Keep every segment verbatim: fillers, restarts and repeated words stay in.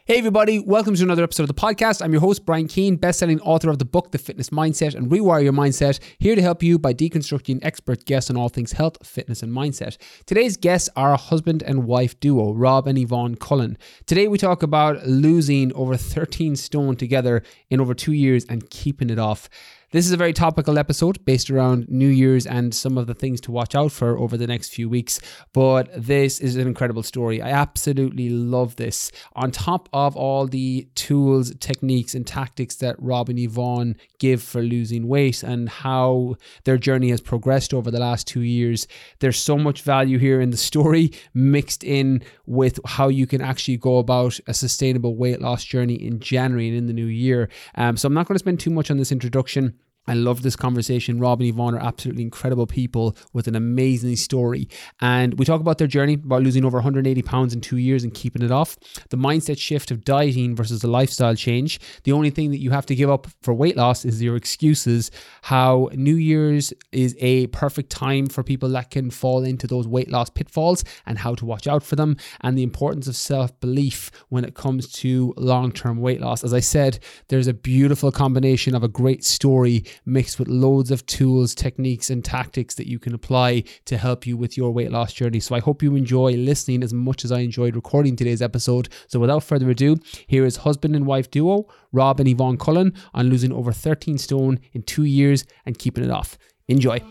Hey everybody, welcome to another episode of the podcast. I'm your host, Brian Keane, best-selling author of the book, The Fitness Mindset and Rewire Your Mindset, here to help you by deconstructing expert guests on all things health, fitness and mindset. Today's guests are a husband and wife duo, Rob and Yvonne Cullen. Today we talk about losing over thirteen stone together in over two years and keeping it off. This is a very topical episode based around New Year's and some of the things to watch out for over the next few weeks. But this is an incredible story. I absolutely love this. On top of all the tools, techniques, and tactics that Rob and Yvonne give for losing weight and how their journey has progressed over the last two years, there's so much value here in the story mixed in with how you can actually go about a sustainable weight loss journey in January and in the new year. Um, so I'm not going to spend too much on this introduction. I love this conversation. Rob and Yvonne are absolutely incredible people with an amazing story. And we talk about their journey, about losing over one hundred eighty pounds in two years and keeping it off. The mindset shift of dieting versus the lifestyle change. The only thing that you have to give up for weight loss is your excuses. How New Year's is a perfect time for people that can fall into those weight loss pitfalls and how to watch out for them. And the importance of self-belief when it comes to long-term weight loss. As I said, there's a beautiful combination of a great story mixed with loads of tools, techniques and tactics that you can apply to help you with your weight loss journey. So I hope you enjoy listening as much as I enjoyed recording today's episode. So without further ado, here is husband and wife duo, Rob and Yvonne Cullen, on losing over thirteen stone in two years and keeping it off. Enjoy.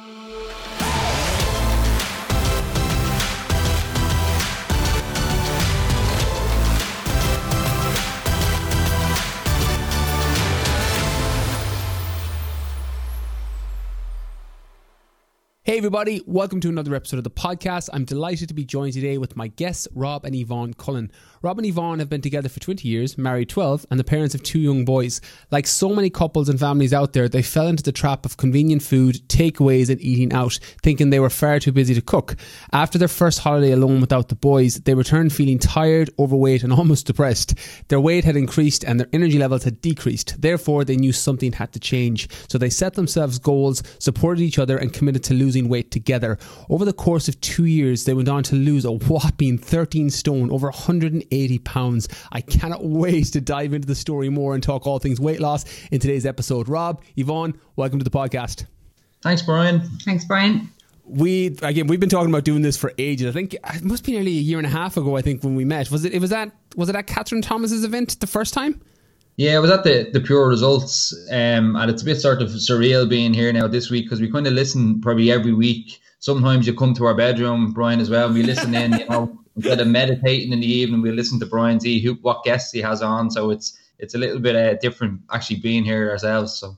Hey everybody, welcome to another episode of the podcast. I'm delighted to be joined today with my guests, Rob and Yvonne Cullen. Rob and Yvonne have been together for twenty years, married twelve, and the parents of two young boys. Like so many couples and families out there, they fell into the trap of convenient food, takeaways and eating out, thinking they were far too busy to cook. After their first holiday alone without the boys, they returned feeling tired, overweight and almost depressed. Their weight had increased and their energy levels had decreased. Therefore, they knew something had to change. So they set themselves goals, supported each other and committed to losing weight together. Over the course of two years, they went on to lose a whopping thirteen stone, over one hundred eighty pounds. I cannot wait to dive into the story more and talk all things weight loss in today's episode. Rob, Yvonne, welcome to the podcast. Thanks, Brian. Thanks, Brian. We, again, we've been talking about doing this for ages. I think it must be nearly a year and a half ago, I think, when we met. Was it, it was at, was it at Catherine Thomas's event the first time? Yeah, I was at the, the Pure Results, um, and it's a bit sort of surreal being here now this week because we kind of listen probably every week. Sometimes you come to our bedroom, Brian, as well, and we listen in, you know, instead of meditating in the evening, we listen to Brian, see who, what guests he has on. So it's it's a little bit uh, different actually being here ourselves. So.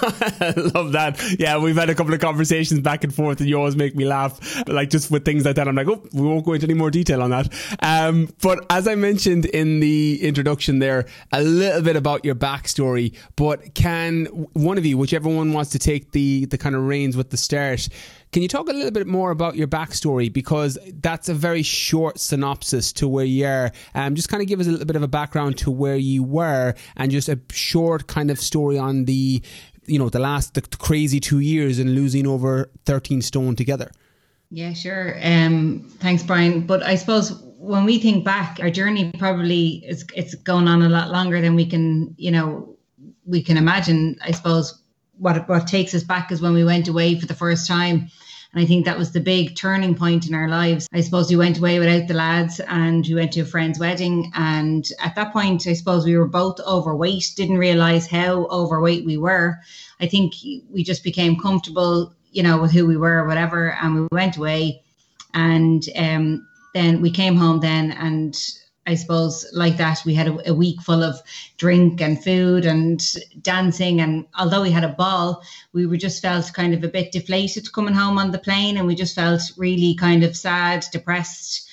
I love that. Yeah, we've had a couple of conversations back and forth and you always make me laugh, like just with things like that. I'm like, oh, we won't go into any more detail on that. Um, but as I mentioned in the introduction there, a little bit about your backstory, but can one of you, whichever one wants to take the, the kind of reins with the start, can you talk a little bit more about your backstory? Because that's a very short synopsis to where you are. Um, just kind of give us a little bit of a background to where you were and just a short kind of story on the, you know, the last the crazy two years and losing over thirteen stone together. Yeah, sure. Um, thanks, Brian. But I suppose when we think back, our journey probably is it's going on a lot longer than we can, you know, we can imagine. I suppose what what takes us back is when we went away for the first time. And I think that was the big turning point in our lives. I suppose we went away without the lads and we went to a friend's wedding. And at that point, I suppose we were both overweight, didn't realize how overweight we were. I think we just became comfortable, you know, with who we were or whatever. And we went away and um, then we came home then and I suppose like that, we had a, a week full of drink and food and dancing. And although we had a ball, we were just felt kind of a bit deflated coming home on the plane. And we just felt really kind of sad, depressed,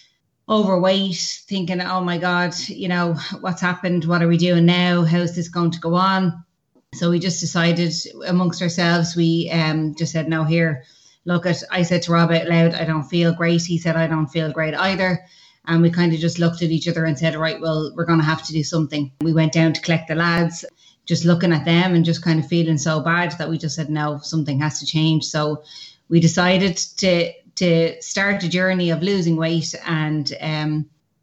overweight, thinking, oh my God, you know, what's happened? What are we doing now? How's this going to go on? So we just decided amongst ourselves, we um, just said, no, here, look at, I said to Rob out loud, I don't feel great. He said, I don't feel great either. And we kind of just looked at each other and said, right, well, we're going to have to do something. We went down to collect the lads, just looking at them and just kind of feeling so bad that we just said, no, something has to change. So we decided to to start a journey of losing weight. And um,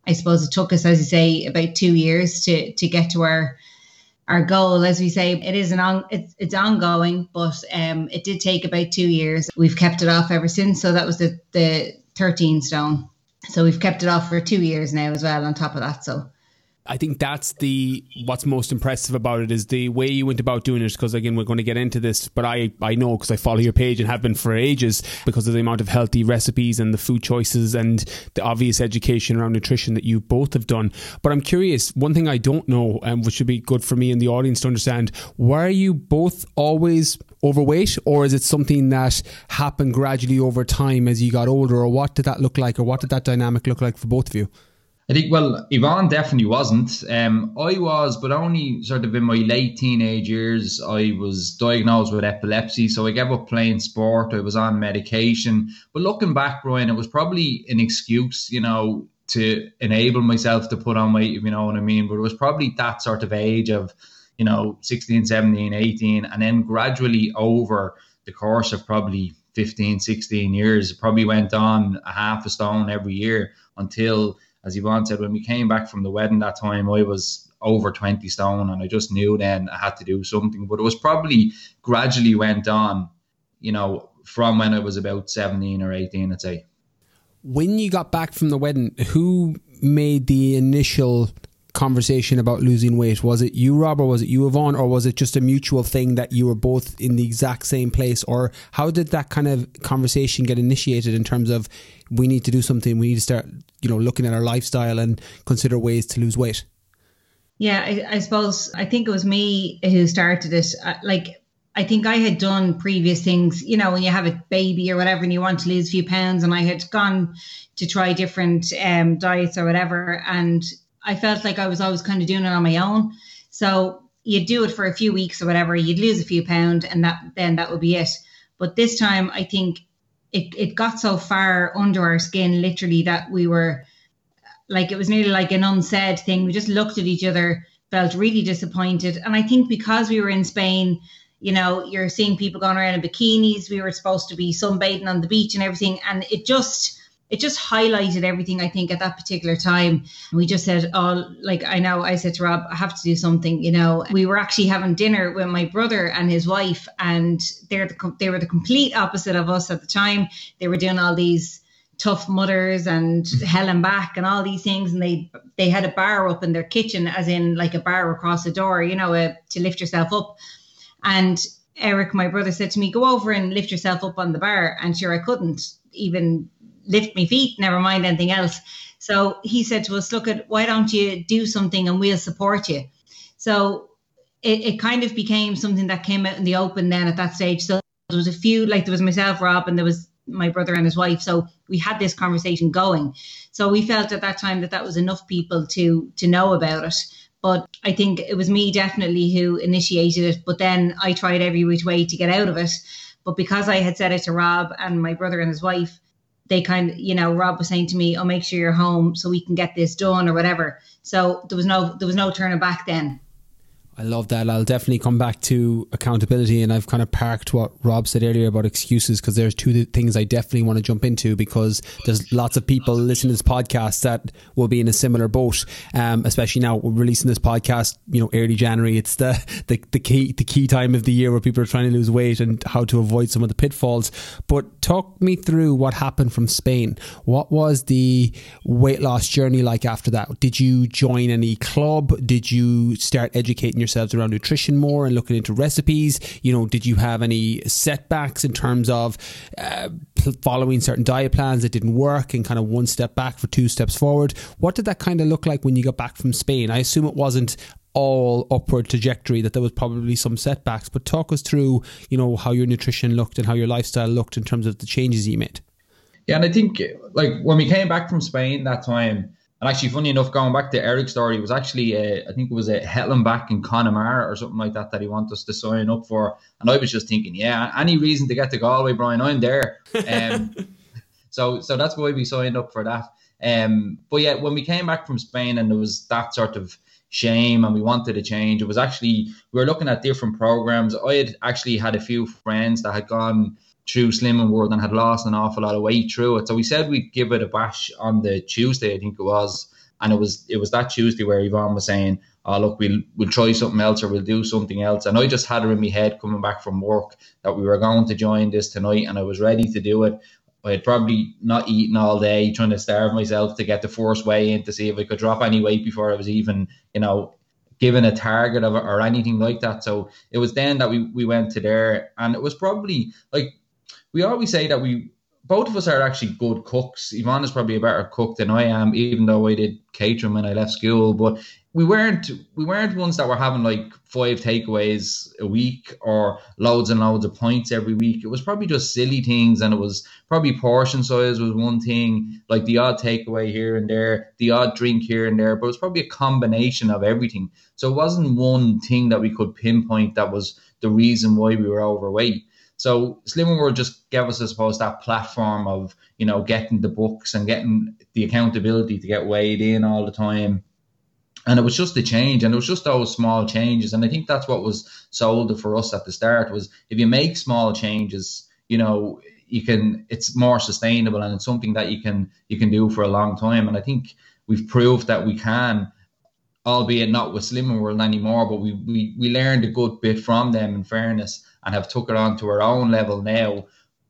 I suppose it took us, as you say, about two years to to get to our our goal. As we say, it is an on, it's it's ongoing, but um, it did take about two years. We've kept it off ever since. So that was the the thirteen stone. So we've kept it off for two years now as well. On top of that, so. I think that's the what's most impressive about it is the way you went about doing it, because again we're going to get into this, but I, I know because I follow your page and have been for ages because of the amount of healthy recipes and the food choices and the obvious education around nutrition that you both have done. But I'm curious, one thing I don't know, um, which would be good for me and the audience to understand, were you both always overweight, or is it something that happened gradually over time as you got older, or what did that look like, or what did that dynamic look like for both of you? I think, well, Yvonne definitely wasn't. Um, I was, but only sort of in my late teenage years, I was diagnosed with epilepsy. So I gave up playing sport. I was on medication. But looking back, Brian, it was probably an excuse, you know, to enable myself to put on weight, if you know what I mean. But it was probably that sort of age of, you know, sixteen, seventeen, eighteen. And then gradually over the course of probably fifteen, sixteen years, it probably went on a half a stone every year until, as Yvonne said, when we came back from the wedding that time, I was over twenty stone, and I just knew then I had to do something. But it was probably gradually went on, you know, from when I was about seventeen or eighteen, I'd say. When you got back from the wedding, who made the initial conversation about losing weight? Was it you, Rob, or was it you, Yvonne, or was it just a mutual thing that you were both in the exact same place? Or how did that kind of conversation get initiated in terms of we need to do something, we need to start, you know, looking at our lifestyle and consider ways to lose weight? Yeah, I, I suppose I think it was me who started it. Uh, like, I think I had done previous things, you know, when you have a baby or whatever and you want to lose a few pounds, and I had gone to try different um, diets or whatever, and I felt like I was always kind of doing it on my own. So you'd do it for a few weeks or whatever, you'd lose a few pounds, and that then that would be it. But this time, I think it, it got so far under our skin, literally, that we were like, it was nearly like an unsaid thing. We just looked at each other, felt really disappointed. And I think because we were in Spain, you know, you're seeing people going around in bikinis. We were supposed to be sunbathing on the beach and everything. And it just... It just highlighted everything, I think, at that particular time. And we just said, oh, like, I know, I said to Rob, I have to do something, you know. We were actually having dinner with my brother and his wife, and they're the, they were the complete opposite of us at the time. They were doing all these tough mothers and hell and back and all these things. And they they had a bar up in their kitchen, as in like a bar across the door, you know, uh, to lift yourself up. And Eric, my brother, said to me, go over and lift yourself up on the bar. And sure, I couldn't even lift my feet, never mind anything else. So he said to us, look, at why don't you do something and we'll support you. So it, it kind of became something that came out in the open then at that stage. So there was a few, like there was myself, Rob, and there was my brother and his wife. So we had this conversation going. So we felt at that time that that was enough people to to know about it. But I think it was me definitely who initiated it. But then I tried every which way to get out of it. But because I had said it to Rob and my brother and his wife, they kind of, you know, Rob was saying to me, oh, make sure you're home so we can get this done or whatever. So there was no, there was no turning back then. I love that. I'll definitely come back to accountability, and I've kind of parked what Rob said earlier about excuses, because there's two things I definitely want to jump into, because there's lots of people listening to this podcast that will be in a similar boat, um, especially now we're releasing this podcast, you know, early January. It's the, the, the key the key time of the year where people are trying to lose weight and how to avoid some of the pitfalls. But talk me through what happened from Spain. What was the weight loss journey like after that? Did you join any club? Did you start educating yourselves around nutrition more and looking into recipes? You know, did you have any setbacks in terms of uh, following certain diet plans that didn't work and kind of one step back for two steps forward? What did that kind of look like when you got back from Spain? I assume it wasn't all upward trajectory, that there was probably some setbacks, but talk us through, you know, how your nutrition looked and how your lifestyle looked in terms of the changes you made. Yeah, and I think like when we came back from Spain that time, and actually, funny enough, going back to Eric's story, it was actually, a, I think it was a Hetland in Connemara or something like that that he wanted us to sign up for. And I was just thinking, yeah, any reason to get to Galway, Brian, I'm there. Um, so so that's why we signed up for that. Um, but yeah, when we came back from Spain and there was that sort of shame and we wanted to change, it was actually, we were looking at different programs. I had actually had a few friends that had gone through Slimming World and had lost an awful lot of weight through it. So we said we'd give it a bash on the Tuesday, I think it was. And it was it was that Tuesday where Yvonne was saying, oh, look, we'll, we'll try something else or we'll do something else. And I just had her in my head coming back from work that we were going to join this tonight, and I was ready to do it. I had probably not eaten all day, trying to starve myself to get the first weigh in to see if I could drop any weight before I was even, you know, given a target of it or anything like that. So it was then that we, we went to there, and it was probably like, we always say that we, both of us are actually good cooks. Yvonne is probably a better cook than I am, even though I did catering when I left school. But we weren't we weren't ones that were having like five takeaways a week or loads and loads of pints every week. It was probably just silly things, and it was probably portion size was one thing, like the odd takeaway here and there, the odd drink here and there. But it was probably a combination of everything. So it wasn't one thing that we could pinpoint that was the reason why we were overweight. So Slimming World just gave us, I suppose, that platform of, you know, getting the books and getting the accountability to get weighed in all the time. And it was just a change, and it was just those small changes. And I think that's what was sold for us at the start, was if you make small changes, you know, you can, it's more sustainable, and it's something that you can, you can do for a long time. And I think we've proved that we can, albeit not with Slimming World anymore, but we, we, we learned a good bit from them, in fairness, and have took it on to our own level now.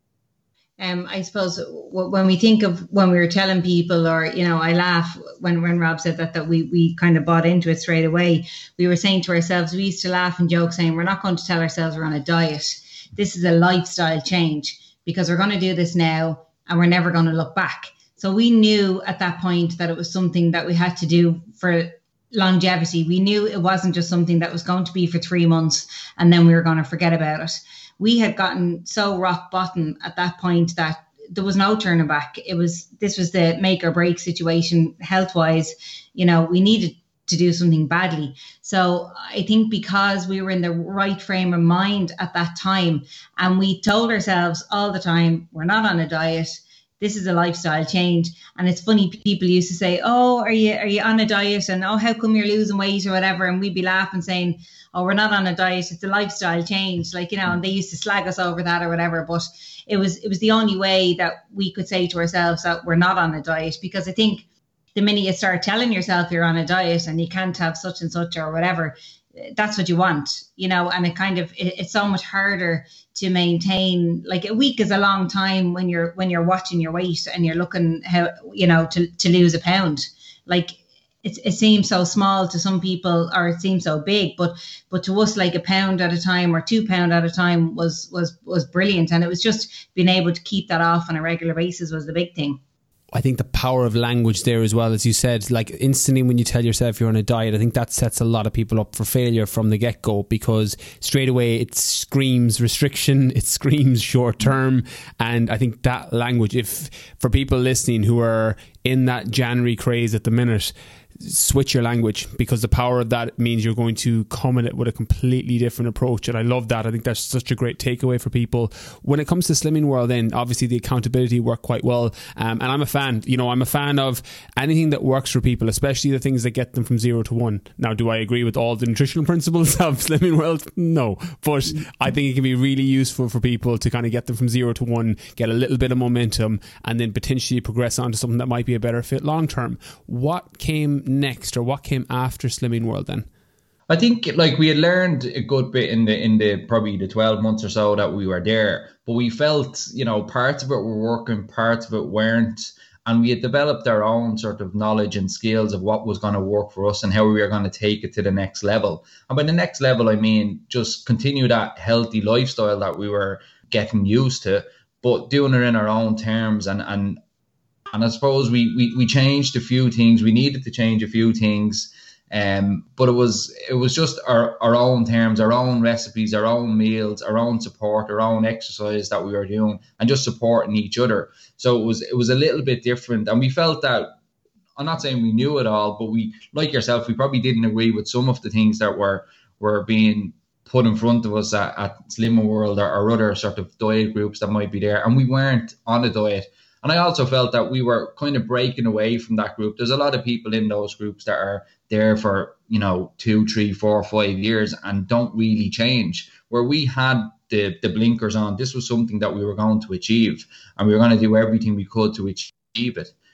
Um, I suppose w- when we think of when we were telling people, or, you know, I laugh when, when Rob said that, that we, we kind of bought into it straight away. We were saying to ourselves, we used to laugh and joke saying, we're not going to tell ourselves we're on a diet. This is a lifestyle change, because we're going to do this now and we're never going to look back. So we knew at that point that it was something that we had to do for longevity. We knew it wasn't just something that was going to be for three months and then we were going to forget about it. We had gotten so rock bottom at that point that there was no turning back. It was, this was the make or break situation health wise. You know, we needed to do something badly. So I think because we were in the right frame of mind at that time, and we told ourselves all the time, we're not on a diet. This is a lifestyle change. And it's funny, people used to say, oh, are you are you on a diet? And, oh, how come you're losing weight or whatever? And we'd be laughing saying, oh, we're not on a diet. It's a lifestyle change. Like, you know, and they used to slag us over that or whatever. But it was it was the only way that we could say to ourselves that we're not on a diet. Because I think the minute you start telling yourself you're on a diet and you can't have such and such or whatever, that's what you want, you know, and it kind of, it, it's so much harder to maintain. Like, a week is a long time when you're, when you're watching your weight and you're looking how, you know, to, to lose a pound. Like, it, it seems so small to some people, or it seems so big, but, but to us, like a pound at a time or two pound at a time was, was, was brilliant. And it was just being able to keep that off on a regular basis was the big thing. I think the power of language there as well, as you said, like instantly when you tell yourself you're on a diet, I think that sets a lot of people up for failure from the get-go, because straight away it screams restriction, it screams short term. And I think that language, if for people listening who are in that January craze at the minute, switch your language, because the power of that means you're going to come at it with a completely different approach. And I love that. I think that's such a great takeaway for people. When it comes to Slimming World, then obviously the accountability worked quite well. Um, and I'm a fan, you know, I'm a fan of anything that works for people, especially the things that get them from zero to one. Now, do I agree with all the nutritional principles of Slimming World? No, but I think it can be really useful for people to kind of get them from zero to one, get a little bit of momentum, and then potentially progress on to something that might be a better fit long term. What came next, or what came after Slimming World then? I think like we had learned a good bit in the in the probably the twelve months or so that we were there, but we felt, you know, parts of it were working, parts of it weren't, and we had developed our own sort of knowledge and skills of what was going to work for us and how we were going to take it to the next level. And by the next level, I mean just continue that healthy lifestyle that we were getting used to, but doing it in our own terms. And and And I suppose we, we, we changed a few things. We needed to change a few things. Um, but it was it was just our, our own terms, our own recipes, our own meals, our own support, our own exercise that we were doing, and just supporting each other. So it was it was a little bit different. And we felt that, I'm not saying we knew it all, but we, like yourself, we probably didn't agree with some of the things that were were being put in front of us at, at Slimming World, or, or other sort of diet groups that might be there. And we weren't on a diet. And I also felt that we were kind of breaking away from that group. There's a lot of people in those groups that are there for, you know, two, three, four, five years and don't really change. Where we had the, the blinkers on, this was something that we were going to achieve, and we were going to do everything we could to achieve it.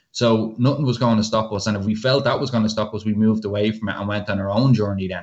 So nothing was going to stop us. And if we felt that was going to stop us, we moved away from it and went on our own journey then.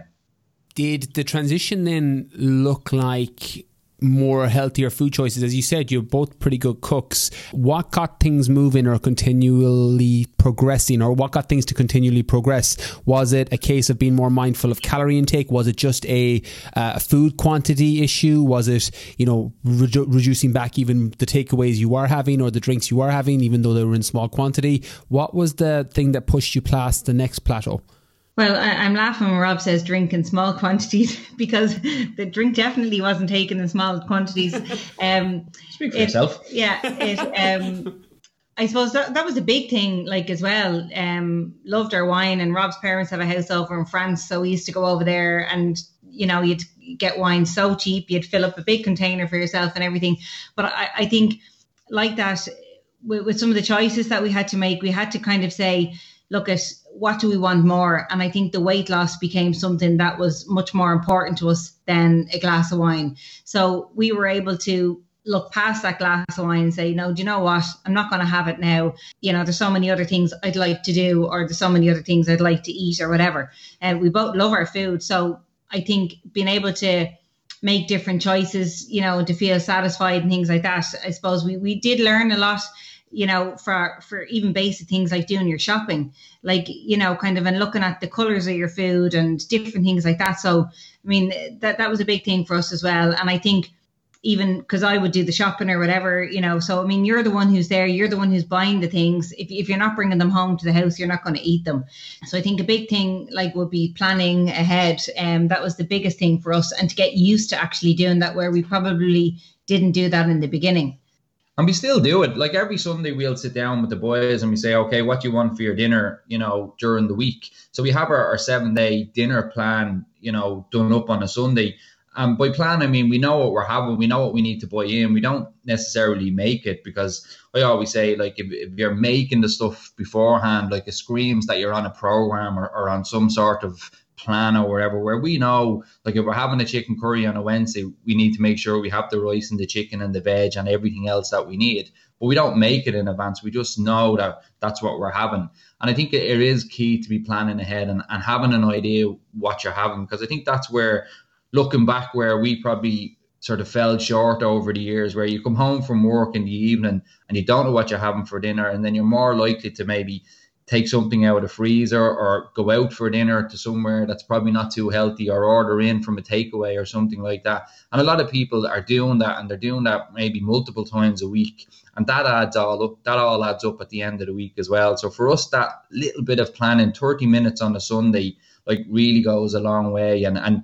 Did the transition then look like more healthier food choices? As you said, you're both pretty good cooks. What got things moving or continually progressing, or what got things to continually progress? Was it a case of being more mindful of calorie intake? Was it just a uh, food quantity issue? Was it, you know, redu- reducing back even the takeaways you are having or the drinks you are having, even though they were in small quantity? What was the thing that pushed you past the next plateau? Well, I, I'm laughing when Rob says drink in small quantities, because the drink definitely wasn't taken in small quantities. Um, Speak for it, yourself. Yeah, it, um, I suppose that, that was a big thing, like, as well. Um, loved our wine, and Rob's parents have a house over in France, so we used to go over there, and, you know, you'd get wine so cheap, you'd fill up a big container for yourself and everything. But I, I think, like that, with, with some of the choices that we had to make, we had to kind of say, look at what do we want more? And I think the weight loss became something that was much more important to us than a glass of wine. So we were able to look past that glass of wine and say, no, do you know what? I'm not going to have it now. You know, there's so many other things I'd like to do, or there's so many other things I'd like to eat, or whatever. And we both love our food. So I think being able to make different choices, you know, to feel satisfied and things like that, I suppose we, we did learn a lot, you know, for, for even basic things like doing your shopping, like, you know, kind of, and looking at the colours of your food and different things like that. So, I mean, that, that was a big thing for us as well. And I think even because I would do the shopping or whatever, you know, so, I mean, you're the one who's there, you're the one who's buying the things. If, if you're not bringing them home to the house, you're not going to eat them. So I think a big thing, like, would be planning ahead. And um, that was the biggest thing for us, and to get used to actually doing that, where we probably didn't do that in the beginning. And we still do it. Like, every Sunday we'll sit down with the boys and we say, okay, what do you want for your dinner, you know, during the week? So we have our, our seven day dinner plan, you know, done up on a Sunday. And um, by plan, I mean, we know what we're having. We know what we need to buy in. We don't necessarily make it, because I always say, like, if, if you're making the stuff beforehand, like, it screams that you're on a program or, or on some sort of plan or wherever, where we know, like, if we're having a chicken curry on a Wednesday, we need to make sure we have the rice and the chicken and the veg and everything else that we need. But we don't make it in advance. We just know that that's what we're having. And I think it, it is key to be planning ahead and, and having an idea what you're having, because I think that's where, looking back, where we probably sort of fell short over the years, where you come home from work in the evening and you don't know what you're having for dinner, and then you're more likely to maybe take something out of the freezer or go out for dinner to somewhere that's probably not too healthy, or order in from a takeaway or something like that. And a lot of people are doing that, and they're doing that maybe multiple times a week. And that adds all up, that all adds up at the end of the week as well. So for us, that little bit of planning, thirty minutes on a Sunday, like, really goes a long way. And, and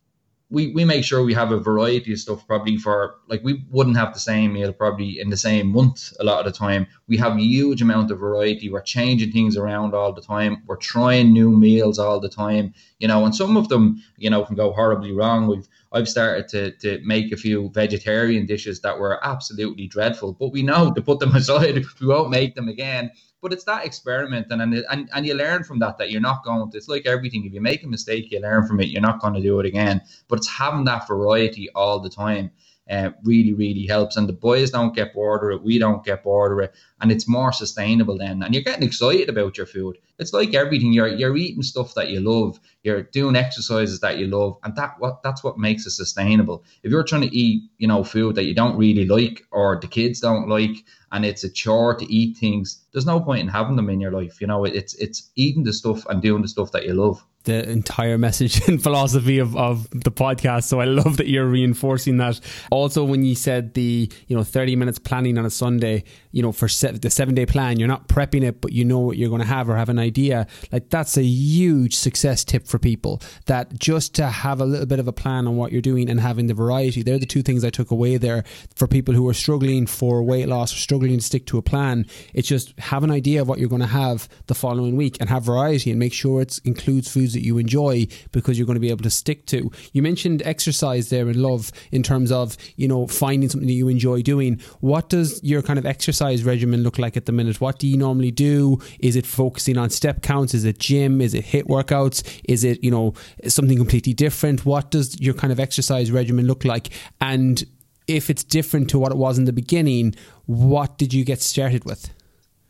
we, we make sure we have a variety of stuff, probably for, like, we wouldn't have the same meal probably in the same month a lot of the time. We have a huge amount of variety. We're changing things around all the time. We're trying new meals all the time, you know, and some of them, you know, can go horribly wrong. We've, I've started to, to make a few vegetarian dishes that were absolutely dreadful, but we know to put them aside. We won't make them again. But it's that experiment, and, and and and you learn from that, that you're not going to, it's like everything. If you make a mistake, you learn from it. You're not going to do it again. But it's having that variety all the time uh, really, really helps. And the boys don't get bored of it. We don't get bored of it. And it's more sustainable then. And you're getting excited about your food. It's like everything. You're you're eating stuff that you love. You're doing exercises that you love. And that what that's what makes it sustainable. If you're trying to eat, you know, food that you don't really like, or the kids don't like, and it's a chore to eat things, there's no point in having them in your life. You know, it's it's eating the stuff and doing the stuff that you love. The entire message and philosophy of, of the podcast. So I love that you're reinforcing that. Also, when you said the, you know, thirty minutes planning on a Sunday, you know, for se- the seven day plan, you're not prepping it, but you know what you're going to have or have an idea. Like, that's a huge success tip for people, that just to have a little bit of a plan on what you're doing and having the variety. They're the two things I took away there for people who are struggling for weight loss or struggling to stick to a plan. It's just have an idea of what you're going to have the following week and have variety, and make sure it includes foods that you enjoy, because you're going to be able to stick to. You mentioned exercise there in Love, in terms of, you know, finding something that you enjoy doing. What does your kind of exercise regimen look like at the minute? What do you normally do? Is it focusing on step counts? Is it gym? Is it HIIT workouts? Is it, you know, something completely different? What does your kind of exercise regimen look like? And if it's different to what it was in the beginning, what did you get started with?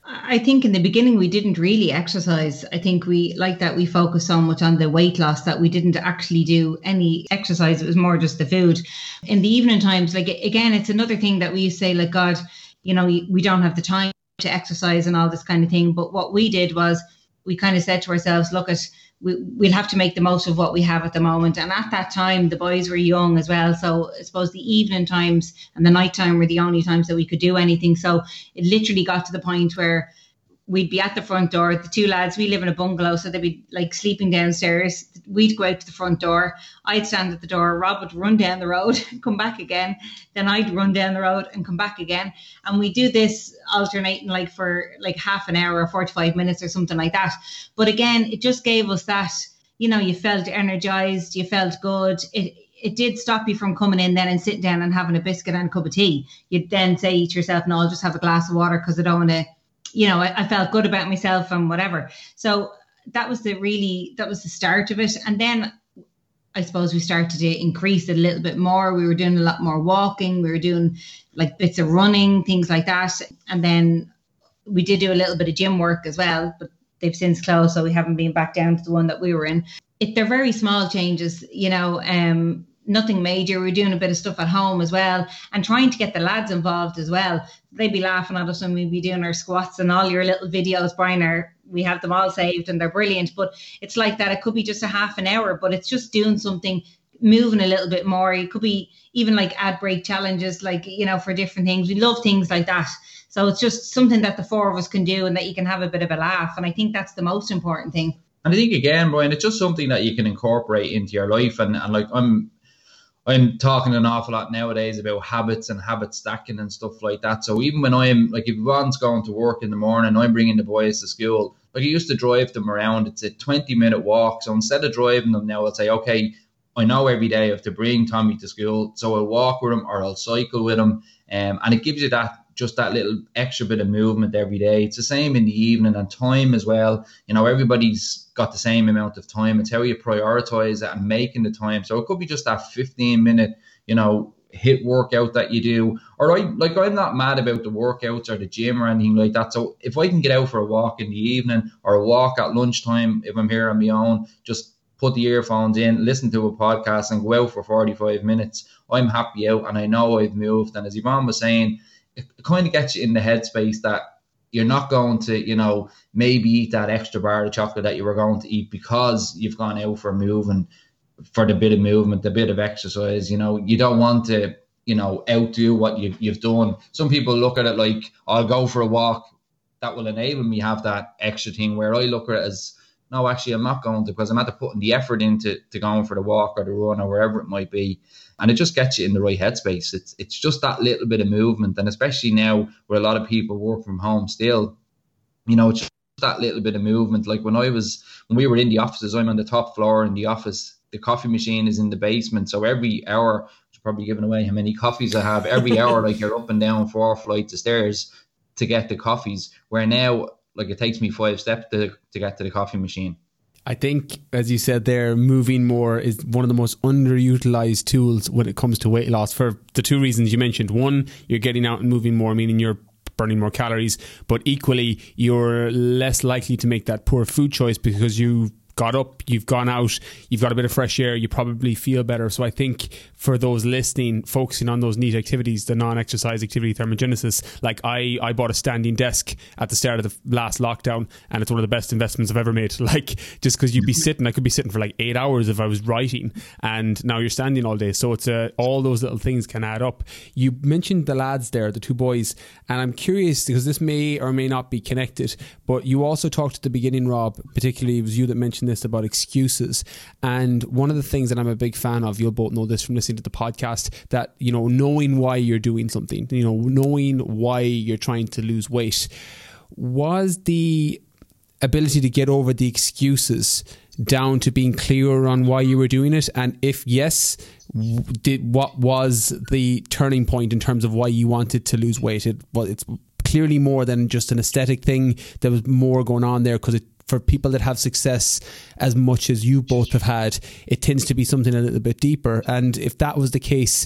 I think in the beginning we didn't really exercise. I think we, like that, we focused so much on the weight loss that we didn't actually do any exercise. It was more just the food. In the evening times, like, again, it's another thing that we say, like, God, you know, we don't have the time to exercise and all this kind of thing. But what we did was we kind of said to ourselves, look, at we, we'll have to make the most of what we have at the moment. And at that time, the boys were young as well. So I suppose the evening times and the night time were the only times that we could do anything. So it literally got to the point where we'd be at the front door. The two lads, we live in a bungalow, so they'd be like sleeping downstairs. We'd go out to the front door. I'd stand at the door. Rob would run down the road, come back again. Then I'd run down the road and come back again. And we do this alternating like for like half an hour or forty-five minutes or something like that. But again, it just gave us that, you know, you felt energized, you felt good. It it did stop you from coming in then and sitting down and having a biscuit and a cup of tea. You'd then say to yourself, no, I'll just have a glass of water because I don't want to, you know, I, I felt good about myself and whatever. So that was the really, that was the start of it. And then I suppose we started to increase it a little bit more. We were doing a lot more walking. We were doing like bits of running, things like that. And then we did do a little bit of gym work as well, but they've since closed. So we haven't been back down to the one that we were in. It, they're very small changes, you know, um, nothing major. We're doing a bit of stuff at home as well and trying to get the lads involved as well. They'd be laughing at us when we'd be doing our squats and all your little videos, Brian, are, we have them all saved and they're brilliant. But it's like that. It could be just a half an hour, but it's just doing something, moving a little bit more. It could be even like ad break challenges, like, you know, for different things. We love things like that. So it's just something that the four of us can do and that you can have a bit of a laugh. And I think that's the most important thing. And I think, again, Brian, it's just something that you can incorporate into your life. And, and like I'm, I'm talking an awful lot nowadays about habits and habit stacking and stuff like that. So even when I'm, like, if Yvonne's going to work in the morning, I'm bringing the boys to school, like I used to drive them around. It's a twenty minute walk. So instead of driving them now, I'll say, okay, I know every day I have to bring Tommy to school. So I'll walk with him or I'll cycle with him. Um, and it gives you that, just that little extra bit of movement every day. It's the same in the evening and time as well. You know, everybody's got the same amount of time. It's how you prioritize it and making the time. So it could be just that fifteen minute, you know, hit workout that you do. Or I, like, I'm not mad about the workouts or the gym or anything like that. So if I can get out for a walk in the evening or a walk at lunchtime, if I'm here on my own, just put the earphones in, listen to a podcast and go out for forty-five minutes, I'm happy out and I know I've moved. And as Yvonne was saying, it kind of gets you in the headspace that you're not going to, you know, maybe eat that extra bar of chocolate that you were going to eat because you've gone out for a move and for the bit of movement, the bit of exercise. You know, you don't want to, you know, outdo what you've, you've done. Some people look at it like, I'll go for a walk. That will enable me have that extra thing, where I look at it as, no, actually, I'm not going to, because I'm at the putting the effort into to going for the walk or the run or wherever it might be. And it just gets you in the right headspace. It's it's just that little bit of movement. And especially now where a lot of people work from home still, you know, it's just that little bit of movement. Like when I was, when we were in the offices, I'm on the top floor in the office. The coffee machine is in the basement. So every hour, I'm probably giving away how many coffees I have. Every hour, like you're up and down four flights of stairs to get the coffees. Where now, like it takes me five steps to, to get to the coffee machine. I think, as you said there, moving more is one of the most underutilized tools when it comes to weight loss for the two reasons you mentioned. One, you're getting out and moving more, meaning you're burning more calories, but equally you're less likely to make that poor food choice because you got up, you've gone out, you've got a bit of fresh air, you probably feel better. So I think for those listening, focusing on those neat activities, the non-exercise activity thermogenesis, like I, I bought a standing desk at the start of the last lockdown and it's one of the best investments I've ever made. Like just because you'd be sitting, I could be sitting for like eight hours if I was writing, and now you're standing all day. So it's uh, all those little things can add up. You mentioned the lads there, the two boys, and I'm curious because this may or may not be connected, but you also talked at the beginning, Rob, particularly it was you that mentioned this about excuses. And one of the things that I'm a big fan of, you'll both know this from listening to the podcast, that, you know, knowing why you're doing something, you know, knowing why you're trying to lose weight, was the ability to get over the excuses down to being clearer on why you were doing it? And if yes, did what was the turning point in terms of why you wanted to lose weight? It well, it's clearly more than just an aesthetic thing. There was more going on there because it for people that have success as much as you both have had, it tends to be something a little bit deeper. And if that was the case,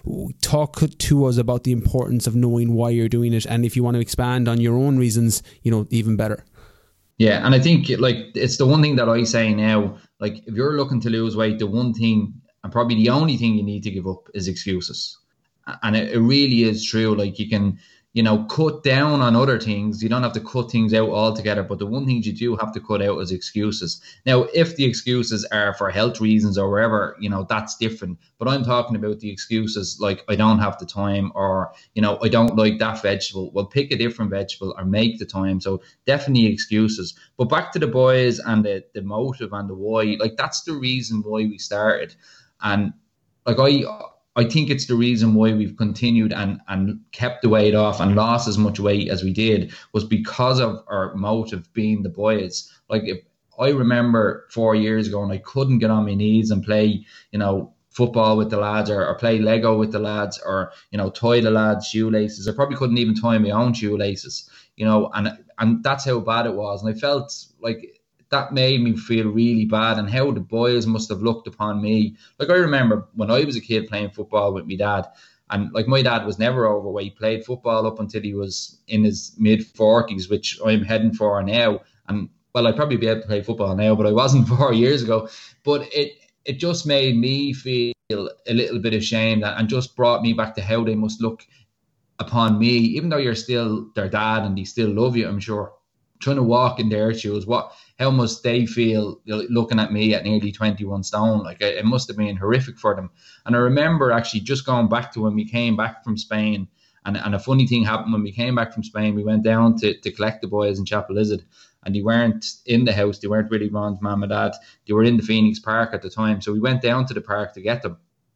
talk to us about the importance of knowing why you're doing it. And if you want to expand on your own reasons, you know, even better. Yeah. And I think like it's the one thing that I say now, like if you're looking to lose weight, the one thing and probably the only thing you need to give up is excuses. And it, it really is true. Like you can, you know, cut down on other things. You don't have to cut things out altogether. But the one thing you do have to cut out is excuses. Now, if the excuses are for health reasons or wherever, you know, that's different. But I'm talking about the excuses like I don't have the time, or, you know, I don't like that vegetable. Well, pick a different vegetable or make the time. So definitely excuses. But back to the boys and the, the motive and the why, like that's the reason why we started. And like I... I think it's the reason why we've continued and, and kept the weight off and lost as much weight as we did was because of our motive being the boys. Like if I remember four years ago and I couldn't get on my knees and play, you know, football with the lads or, or play Lego with the lads or, you know, tie the lads' shoelaces. I probably couldn't even tie my own shoelaces, you know, and and that's how bad it was. And I felt like that made me feel really bad, and how the boys must have looked upon me. Like I remember when I was a kid playing football with my dad, and like my dad was never overweight, played football up until he was in his mid forties, which I'm heading for now. And well, I'd probably be able to play football now, but I wasn't four years ago. But it it just made me feel a little bit ashamed, and just brought me back to how they must look upon me, even though you're still their dad and they still love you, I'm sure. Trying to walk in their shoes, what how must they feel looking at me at nearly twenty-one stone? Like it must have been horrific for them. And I remember actually just going back to when we came back from Spain, and, and a funny thing happened when we came back from Spain. We went down to, to collect the boys in Chapel Lizard, and they weren't in the house. They weren't really Ron's mum and dad. They were in the Phoenix Park at the time. So we went down to the park to get them.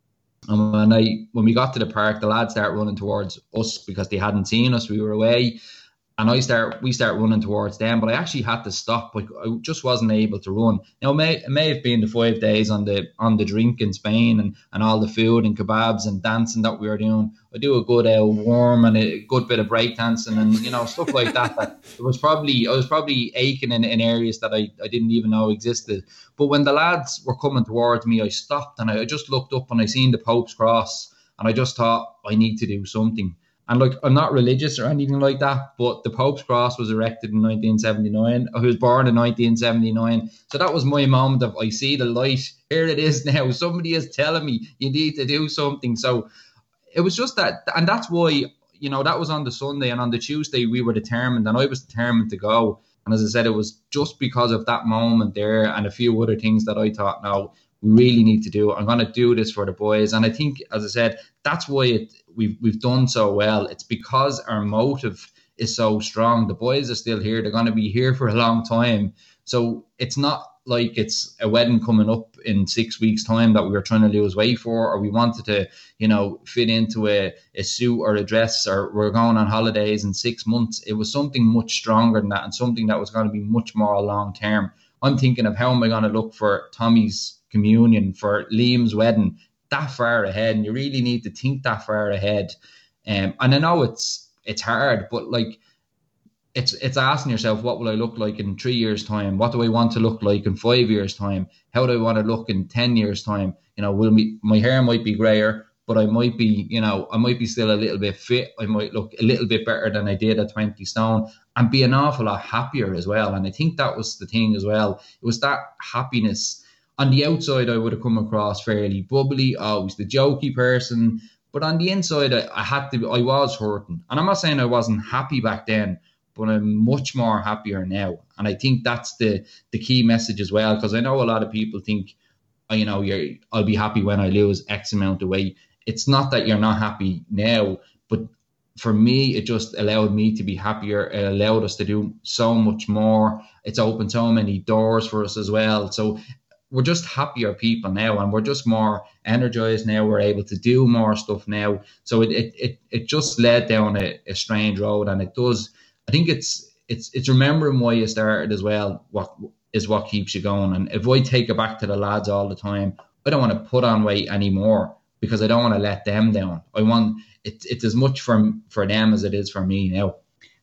And when I when we got to the park, the lads started running towards us because they hadn't seen us. We were away. And I start, we start running towards them, but I actually had to stop. Like I just wasn't able to run. Now it may, it may have been the five days on the on the drink in Spain and, and all the food and kebabs and dancing that we were doing. I do a good uh, warm and a good bit of break dancing and you know stuff like that. That it was probably I was probably aching in, in areas that I, I didn't even know existed. But when the lads were coming towards me, I stopped and I, I just looked up and I seen the Pope's Cross, and I just thought I need to do something. And like, I'm not religious or anything like that, but the Pope's Cross was erected in nineteen seventy-nine. I was born in nineteen seventy-nine. So that was my moment of, I see the light. Here it is now. Somebody is telling me you need to do something. So it was just that. And that's why, you know, that was on the Sunday, and on the Tuesday we were determined, and I was determined to go. And as I said, it was just because of that moment there and a few other things that I thought, no, we really need to do it. I'm going to do this for the boys. And I think, as I said, that's why it, we've we've done so well. It's because our motive is so strong. The boys are still here. They're going to be here for a long time. So it's not like it's a wedding coming up in six weeks' time that we were trying to lose weight for, or we wanted to, you know, fit into a, a suit or a dress, or we're going on holidays in six months. It was something much stronger than that, and something that was going to be much more long term. I'm thinking of how am I going to look for Tommy's communion, for Liam's wedding, that far ahead. And you really need to think that far ahead. Um, and I know it's it's hard, but like it's it's asking yourself, what will I look like in three years' time? What do I want to look like in five years' time? How do I want to look in ten years' time? You know, will me my hair might be grayer, but I might be, you know, I might be still a little bit fit. I might look a little bit better than I did at twenty stone, and be an awful lot happier as well. And I think that was the thing as well. It was that happiness. On the outside, I would have come across fairly bubbly, always the jokey person. But on the inside, I, I had to, I was hurting. And I'm not saying I wasn't happy back then, but I'm much more happier now. And I think that's the, the key message as well, because I know a lot of people think, you know, you're, I'll be happy when I lose X amount of weight. It's not that you're not happy now, but for me, it just allowed me to be happier. It allowed us to do so much more. It's opened so many doors for us as well. So we're just happier people now, and we're just more energized now. We're able to do more stuff now. So it it it, it just led down a, a strange road, and it does. I think it's it's it's remembering why you started as well. What is what keeps you going? And if I take it back to the lads all the time, I don't want to put on weight anymore because I don't want to let them down. I want it. It's as much for for them as it is for me now.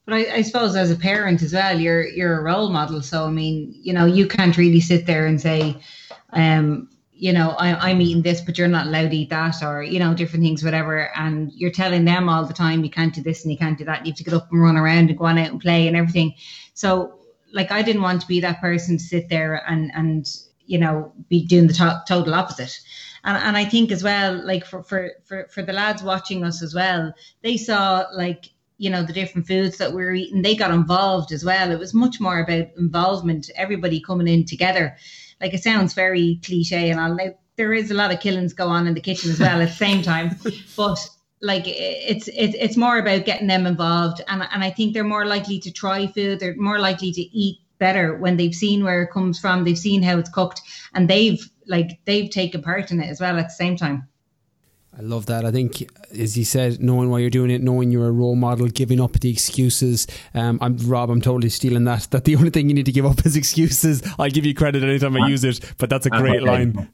but I, I suppose as a parent as well, you're you're a role model. So I mean, you know, you can't really sit there and say, um, you know, I, I'm eating this, but you're not allowed to eat that, or, you know, different things, whatever. And you're telling them all the time, you can't do this and you can't do that. You have to get up and run around and go on out and play and everything. So like, I didn't want to be that person to sit there and, and, you know, be doing the to- total opposite. And and I think as well, like for, for, for, for the lads watching us as well, they saw like, you know, the different foods that we were eating, they got involved as well. It was much more about involvement, everybody coming in together. Like, it sounds very cliche and all. Like, there is a lot of killings go on in the kitchen as well at the same time, but like it's it's it's more about getting them involved, and and I think they're more likely to try food. They're more likely to eat better when they've seen where it comes from, they've seen how it's cooked, and they've like they've taken part in it as well at the same time. I love that. I think, as you said, knowing why you're doing it, knowing you're a role model, giving up the excuses. Um, I'm Rob, I'm totally stealing that. That the only thing you need to give up is excuses. I'll give you credit anytime I use it, but that's a great line.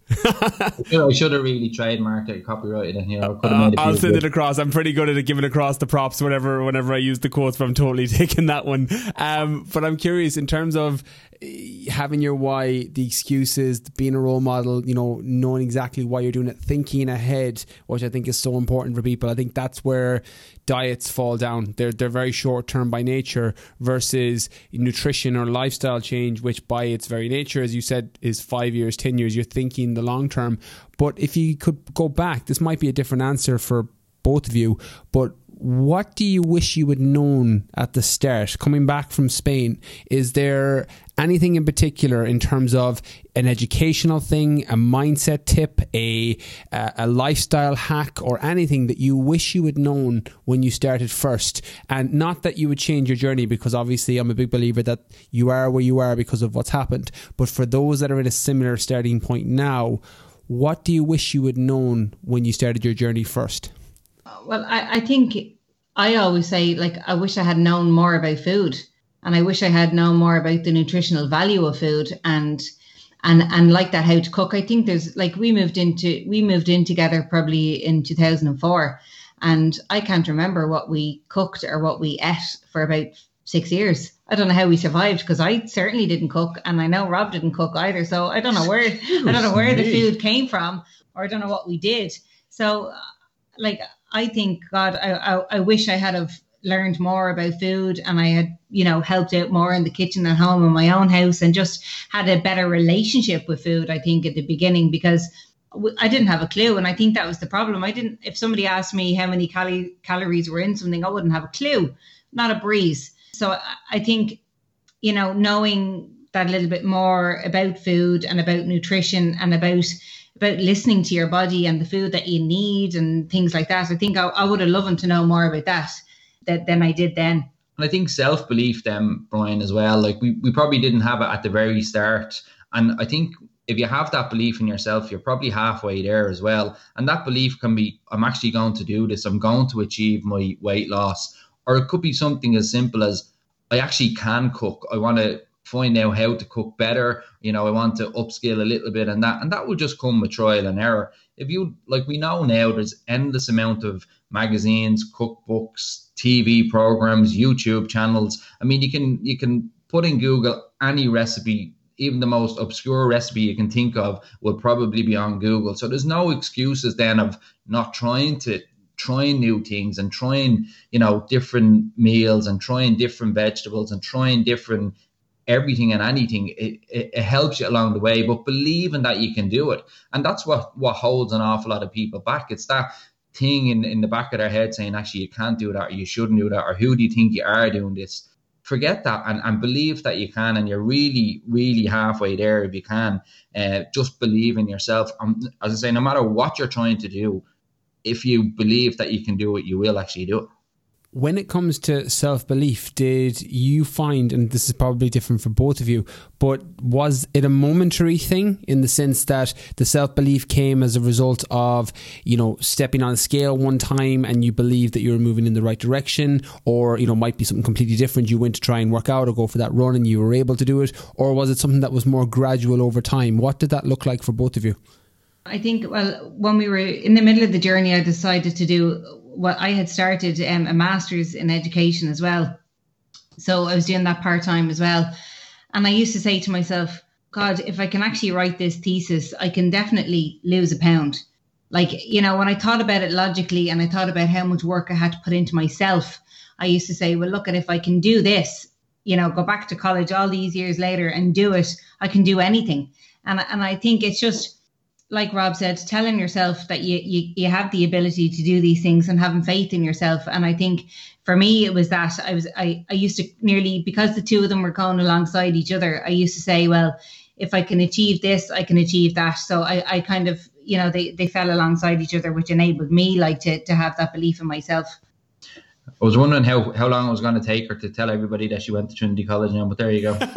I should have really trademarked it, copyrighted it. You know, uh, I'll send it across. I'm pretty good at it, giving across the props whenever whenever I use the quotes, but I'm totally taking that one. Um, but I'm curious in terms of having your why, the excuses, being a role model, you know, knowing exactly why you're doing it, thinking ahead, which I think is so important for people. I think that's where diets fall down. They're they're very short term by nature versus nutrition or lifestyle change, which by its very nature, as you said, is five years, ten years. You're thinking the long term. But if you could go back, this might be a different answer for both of you, but what do you wish you had known at the start, coming back from Spain? Is there anything in particular in terms of an educational thing, a mindset tip, a, a a lifestyle hack, or anything that you wish you had known when you started first? And not that you would change your journey, because obviously I'm a big believer that you are where you are because of what's happened. But for those that are at a similar starting point now, what do you wish you had known when you started your journey first? Well, I, I think I always say, like, I wish I had known more about food, and I wish I had known more about the nutritional value of food, and and and like that, how to cook. I think there's like we moved into we moved in together probably in two thousand four, and I can't remember what we cooked or what we ate for about six years. I don't know how we survived, because I certainly didn't cook, and I know Rob didn't cook either. So I don't know where I don't know where the food came from, or I don't know what we did. So like, I think, God, I, I, I wish I had have learned more about food, and I had, you know, helped out more in the kitchen at home in my own house, and just had a better relationship with food, I think, at the beginning, because I didn't have a clue. And I think that was the problem. I didn't, if somebody asked me how many cal- calories were in something, I wouldn't have a clue, not a breeze. So I, I think, you know, knowing that a little bit more about food and about nutrition and about about listening to your body and the food that you need and things like that. I think I, I would have loved to know more about that, that than I did then. And I think self-belief then, Brian, as well. Like we, we probably didn't have it at the very start. And I think if you have that belief in yourself, you're probably halfway there as well. And that belief can be, I'm actually going to do this. I'm going to achieve my weight loss. Or it could be something as simple as, I actually can cook. I want to find out how to cook better. You know, I want to upskill a little bit, and that and that will just come with trial and error. If you, like we know now, there's endless amount of magazines, cookbooks, T V programs, YouTube channels. I mean, you can you can put in Google any recipe, even the most obscure recipe you can think of will probably be on Google. So there's no excuses then of not trying to trying new things and trying, you know, different meals and trying different vegetables and trying different everything and anything. It, it, it helps you along the way, but believing that you can do it. And that's what, what holds an awful lot of people back. It's that thing in, in the back of their head saying, actually, you can't do that, or you shouldn't do that, or who do you think you are doing this? Forget that and, and believe that you can. And you're really, really halfway there if you can. Uh, just believe in yourself. Um, as I say, no matter what you're trying to do, if you believe that you can do it, you will actually do it. When it comes to self-belief, did you find, and this is probably different for both of you, but was it a momentary thing in the sense that the self-belief came as a result of, you know, stepping on a scale one time and you believed that you were moving in the right direction, or, you know, might be something completely different. You went to try and work out or go for that run and you were able to do it, or was it something that was more gradual over time? What did that look like for both of you? I think, well, when we were in the middle of the journey, I decided to do what I had started um, a master's in education as well. So I was doing that part-time as well. And I used to say to myself, God, if I can actually write this thesis, I can definitely lose a pound. Like, you know, when I thought about it logically and I thought about how much work I had to put into myself, I used to say, well, look, at if I can do this, you know, go back to college all these years later and do it, I can do anything. And, and I think it's just, like Rob said, telling yourself that you, you, you have the ability to do these things and having faith in yourself. And I think for me, it was that I was, I, I used to nearly, because the two of them were going alongside each other, I used to say, well, if I can achieve this, I can achieve that. So I, I kind of, you know, they, they fell alongside each other, which enabled me like to, to have that belief in myself. I was wondering how, how long it was going to take her to tell everybody that she went to Trinity College now, but there you go.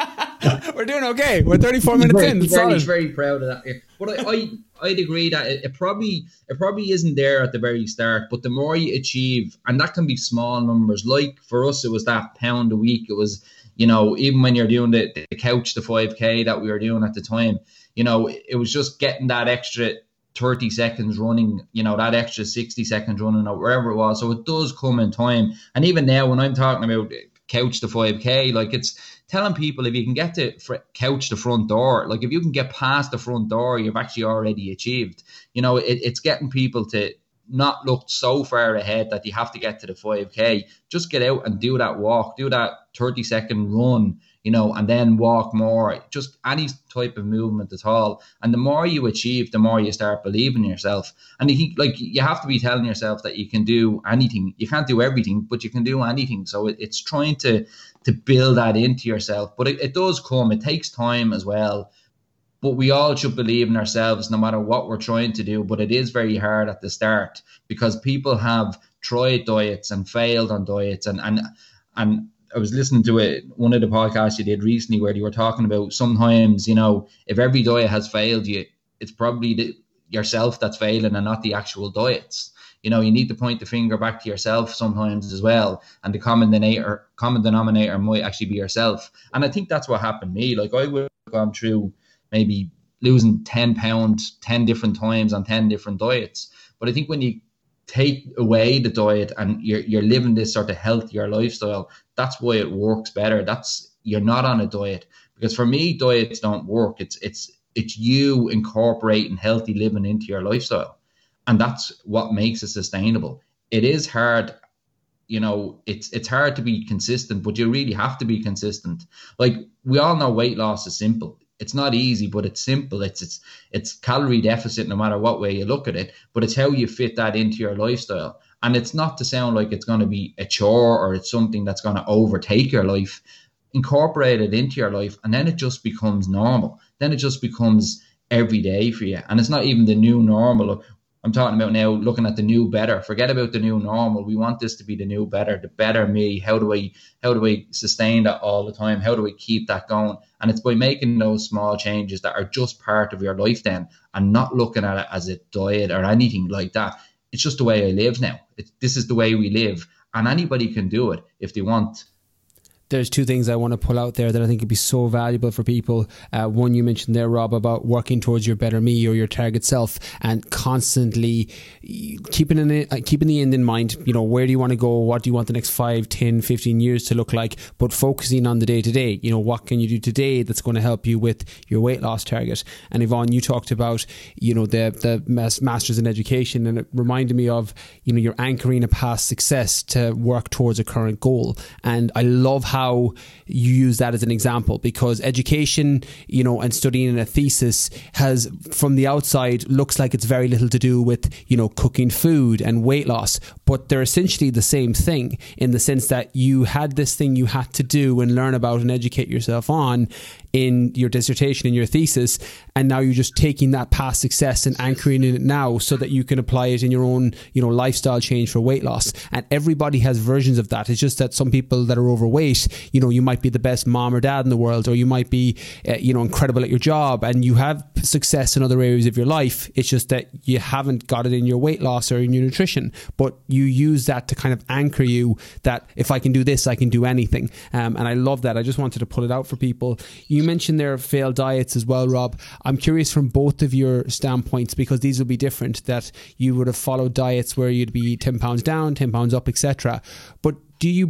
We're doing okay. We're thirty-four minutes very, in. It's very, solid. very proud of that. But I, I, I'd agree that it, it probably it probably isn't there at the very start. But the more you achieve, and that can be small numbers. Like for us, it was that pound a week. It was, you know, even when you're doing the, the couch, the five K that we were doing at the time, you know, it was just getting that extra thirty seconds running, you know, that extra sixty seconds running or wherever it was. So it does come in time. And even now, when I'm talking about couch to five K, like it's telling people if you can get to fr- couch the front door, like if you can get past the front door, you've actually already achieved. You know, it, it's getting people to not look so far ahead that you have to get to the five K. Just get out and do that walk, do that thirty second run, you know, and then walk more, just any type of movement at all. And the more you achieve, the more you start believing in yourself. And you, like, you have to be telling yourself that you can do anything. You can't do everything, but you can do anything. So it, it's trying to, to build that into yourself. But it, it does come, it takes time as well. But we all should believe in ourselves no matter what we're trying to do. But it is very hard at the start because people have tried diets and failed on diets. And, and, and, I was listening to it, one of the podcasts you did recently where you were talking about sometimes, you know, if every diet has failed you, it's probably the, yourself that's failing and not the actual diets. You know, you need to point the finger back to yourself sometimes as well. And the common denominator, common denominator might actually be yourself. And I think that's what happened to me. Like I would have gone through maybe losing ten pounds ten different times on ten different diets. But I think when you take away the diet and you're you're living this sort of healthier lifestyle, that's why it works better. That's you're not on a diet. Because for me, diets don't work. It's it's it's you incorporating healthy living into your lifestyle. And that's what makes it sustainable. It is hard, you know, it's it's hard to be consistent, but you really have to be consistent. Like we all know weight loss is simple. It's not easy, but it's simple. It's it's it's calorie deficit no matter what way you look at it, but it's how you fit that into your lifestyle. And it's not to sound like it's going to be a chore or it's something that's going to overtake your life. Incorporate it into your life and then it just becomes normal. Then it just becomes every day for you. And it's not even the new normal. I'm talking about now looking at the new better. Forget about the new normal. We want this to be the new better, the better me. How do I how do I sustain that all the time? How do I keep that going? And it's by making those small changes that are just part of your life then and not looking at it as a diet or anything like that. It's just the way I live now. It, this is the way we live. And anybody can do it if they want. There's two things I want to pull out there that I think would be so valuable for people. Uh, one, you mentioned there, Rob, about working towards your better me or your target self and constantly keeping in, uh, keeping the end in mind. You know, where do you want to go? What do you want the next five, ten, fifteen years to look like? But focusing on the day to day. You know, what can you do today that's going to help you with your weight loss target? And Yvonne, you talked about, you know, the the Masters in Education, and it reminded me of, you know, you're anchoring a past success to work towards a current goal. And I love how how you use that as an example, because education, you know, and studying a thesis has, from the outside, looks like it's very little to do with, you know, cooking food and weight loss, but they're essentially the same thing in the sense that you had this thing you had to do and learn about and educate yourself on in your dissertation, in your thesis, and now you're just taking that past success and anchoring in it now so that you can apply it in your own, you know, lifestyle change for weight loss. And everybody has versions of that. It's just that some people that are overweight, you know, you might be the best mom or dad in the world, or you might be, uh, you know, incredible at your job and you have success in other areas of your life. It's just that you haven't got it in your weight loss or in your nutrition, but you use that to kind of anchor you that if I can do this, I can do anything. Um, and I love that. I just wanted to pull it out for people. You mentioned there failed diets as well, Rob. I'm curious from both of your standpoints, because these will be different, that you would have followed diets where you'd be ten pounds down, ten pounds up, et cetera. But do you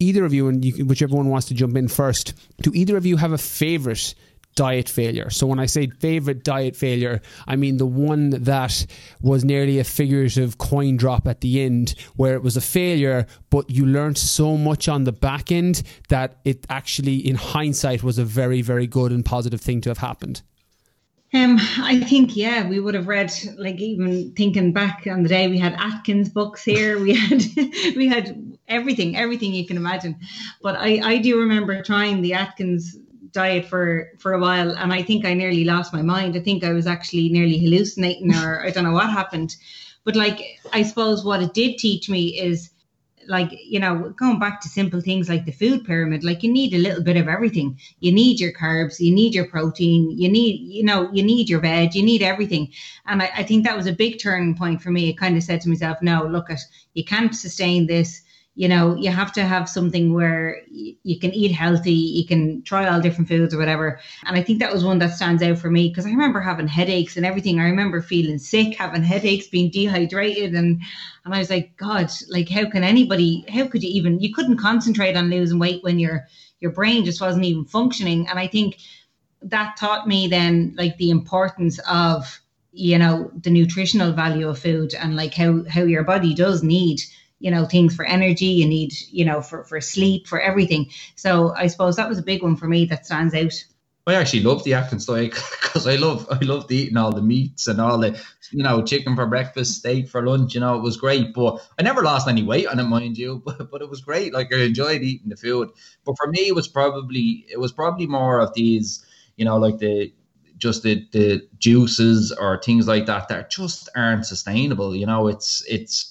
either of you, and you, whichever one wants to jump in first, do either of you have a favorite diet failure? So when I say favorite diet failure, I mean the one that was nearly a figurative coin drop at the end, where it was a failure, but you learned so much on the back end that it actually, in hindsight, was a very, very good and positive thing to have happened. Um, I think, yeah, we would have read, like, even thinking back on the day, we had Atkins books here. We had, we had everything, everything you can imagine. But I, I do remember trying the Atkins diet for, for a while, and I think I nearly lost my mind. I think I was actually nearly hallucinating, or I don't know what happened. But, like, I suppose what it did teach me is, like, you know, going back to simple things like the food pyramid, like, you need a little bit of everything. You need your carbs, you need your protein, you need, you know, you need your veg, you need everything. And I, I think that was a big turning point for me. It kind of said to myself, no, look, at you can't sustain this. You know, you have to have something where y- you can eat healthy, you can try all different foods or whatever. And I think that was one that stands out for me, because I remember having headaches and everything. I remember feeling sick, having headaches, being dehydrated. And, and I was like, God, like, how can anybody, how could you even, you couldn't concentrate on losing weight when your, your brain just wasn't even functioning. And I think that taught me then, like, the importance of, you know, the nutritional value of food, and like how, how your body does need, you know, things for energy, you need, you know, for, for sleep, for everything. So I suppose that was a big one for me that stands out. I actually love the Atkins diet because I love I loved eating all the meats and all the, you know, chicken for breakfast, steak for lunch. You know, it was great. But I never lost any weight on it, mind you. But but it was great. Like, I enjoyed eating the food. But for me, it was probably it was probably more of these, you know, like the just the the juices or things like that that just aren't sustainable. You know, it's it's.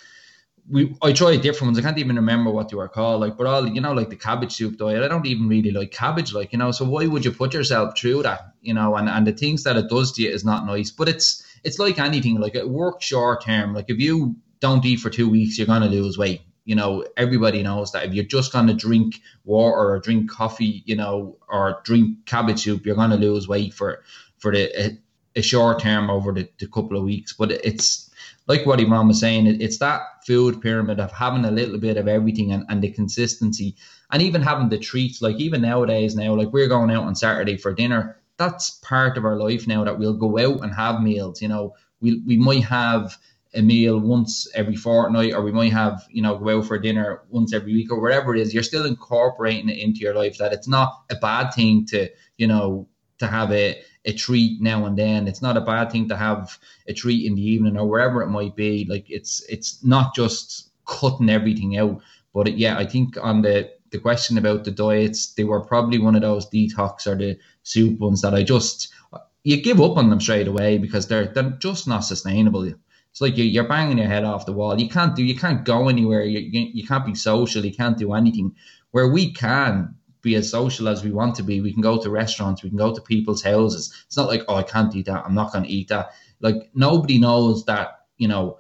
We, I tried different ones. I can't even remember what they were called. Like, but all, you know, like the cabbage soup diet. I don't even really like cabbage, like, you know. So why would you put yourself through that, you know? And, and the things that it does to you is not nice. But it's it's like anything. Like, it works short term. Like, if you don't eat for two weeks, you're gonna lose weight. You know, everybody knows that. If you're just gonna drink water or drink coffee, you know, or drink cabbage soup, you're gonna lose weight for for the a, a short term over the, the couple of weeks. But it's like what Imran was saying, it's that food pyramid of having a little bit of everything, and, and the consistency, and even having the treats. Like, even nowadays now, like, we're going out on Saturday for dinner. That's part of our life now, that we'll go out and have meals. You know, we we might have a meal once every fortnight, or we might have, you know, go out for dinner once every week, or whatever it is. You're still incorporating it into your life, that it's not a bad thing to, you know, to have a a treat now and then. It's not a bad thing to have a treat in the evening or wherever it might be. Like, it's it's not just cutting everything out. But it, yeah, I think on the the question about the diets, they were probably one of those detox or the soup ones that I just, you give up on them straight away, because they're they're just not sustainable. It's like you're, you're banging your head off the wall. You can't do, you can't go anywhere. You, you you can't be social. You can't do anything. Where we can be as social as we want to be. We can go to restaurants, we can go to people's houses. It's not like, oh, I can't eat that, I'm not going to eat that. Like, nobody knows that, you know,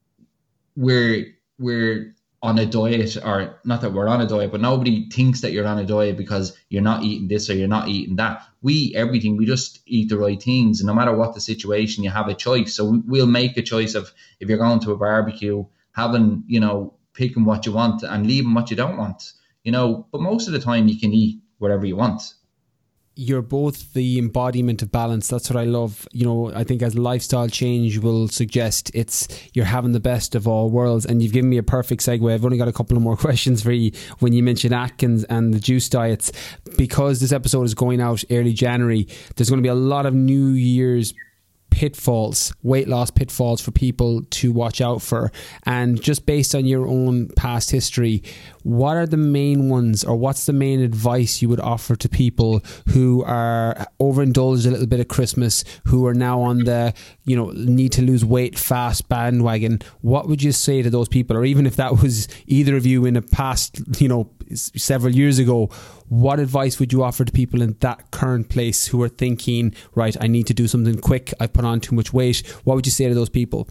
we're we're on a diet, or not that we're on a diet, but nobody thinks that you're on a diet because you're not eating this or you're not eating that. We eat everything. We just eat the right things, and no matter what the situation, you have a choice. So we'll make a choice of, if you're going to a barbecue, having, you know, picking what you want and leaving what you don't want. You know, but most of the time you can eat whatever you want. You're both the embodiment of balance. That's what I love. You know, I think as lifestyle change will suggest, it's you're having the best of all worlds. And you've given me a perfect segue. I've only got a couple of more questions for you when you mentioned Atkins and the juice diets. Because this episode is going out early January, there's going to be a lot of New Year's pitfalls, weight loss pitfalls for people to watch out for. And just based on your own past history, what are the main ones, or what's the main advice you would offer to people who are overindulged a little bit at Christmas, who are now on the, you know, need to lose weight fast bandwagon? What would you say to those people? Or even if that was either of you in a past, you know, several years ago, what advice would you offer to people in that current place who are thinking, right, I need to do something quick, I put on too much weight? What would you say to those people?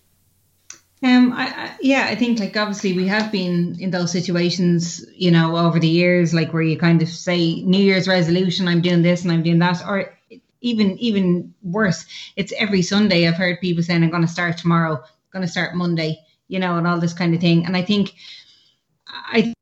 Um, I, I, yeah, I think, like, obviously we have been in those situations, you know, over the years, like, where you kind of say New Year's resolution, I'm doing this and I'm doing that, or even even worse, it's every Sunday. I've heard people saying, I'm going to start tomorrow, I'm going to start Monday, you know, and all this kind of thing. And I think, I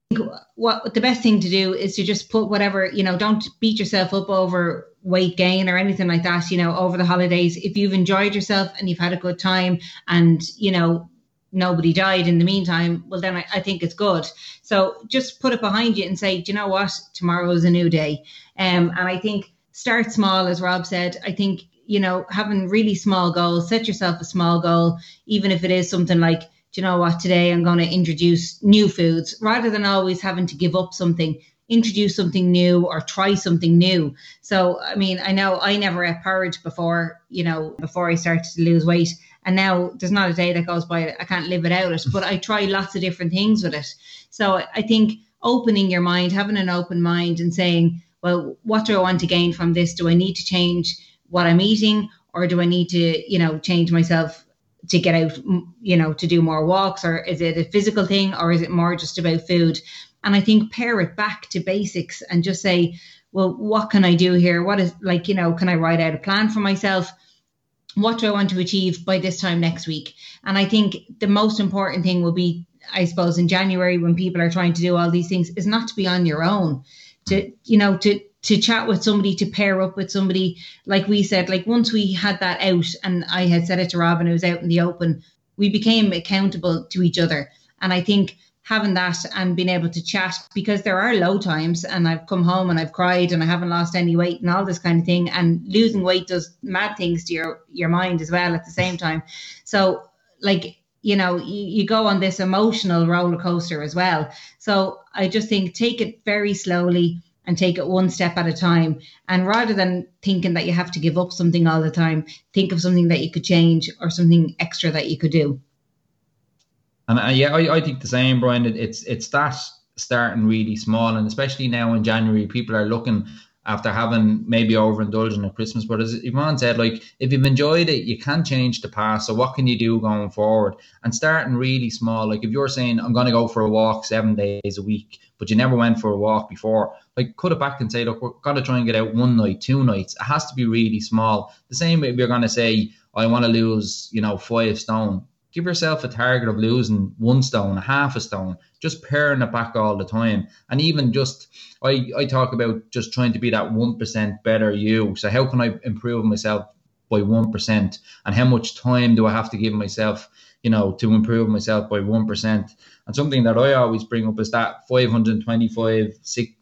what the best thing to do is to just put whatever, you know, don't beat yourself up over weight gain or anything like that, you know, over the holidays. If you've enjoyed yourself and you've had a good time and, you know, nobody died in the meantime, well, then I, I think it's good. So just put it behind you and say, do you know what? Tomorrow is a new day. Um, and I think start small, as Rob said. I think, you know, having really small goals, set yourself a small goal, even if it is something like, do you know what, today I'm going to introduce new foods, rather than always having to give up something. Introduce something new or try something new. So, I mean, I know I never ate porridge before, you know, before I started to lose weight. And now there's not a day that goes by I can't live without it. But I try lots of different things with it. So I think opening your mind, having an open mind and saying, well, what do I want to gain from this? Do I need to change what I'm eating, or do I need to, you know, change myself to get out, you know, to do more walks? Or is it a physical thing, or is it more just about food? And I think pare it back to basics and just say, well, what can I do here? What is, like, you know, can I write out a plan for myself? What do I want to achieve by this time next week? And I think the most important thing will be, I suppose, in January, when people are trying to do all these things, is not to be on your own, to, you know, to, to chat with somebody, to pair up with somebody. Like we said, like once we had that out and I had said it to Robin, it was out in the open, we became accountable to each other. And I think having that and being able to chat, because there are low times and I've come home and I've cried and I haven't lost any weight and all this kind of thing. And losing weight does mad things to your, your mind as well at the same time. So like, you know, you, you go on this emotional roller coaster as well. So I just think take it very slowly and take it one step at a time. And rather than thinking that you have to give up something all the time, think of something that you could change or something extra that you could do. And uh, yeah, I, I think the same, Brian. It, it's it's that starting really small, and especially now in January, people are looking after having maybe overindulging at Christmas. But as Yvonne said, like if you've enjoyed it, you can change the past. So what can you do going forward? And starting really small. Like if you're saying I'm going to go for a walk seven days a week, but you never went for a walk before, like cut it back and say, look, we're going to try and get out one night, two nights. It has to be really small. The same if you're going to say I want to lose, you know, five stone. Give yourself a target of losing one stone, a half a stone, just paring it back all the time. And even just, I, I talk about just trying to be that one percent better you. So how can I improve myself by one percent? And how much time do I have to give myself, you know, to improve myself by one percent? And something that I always bring up is that five hundred twenty-five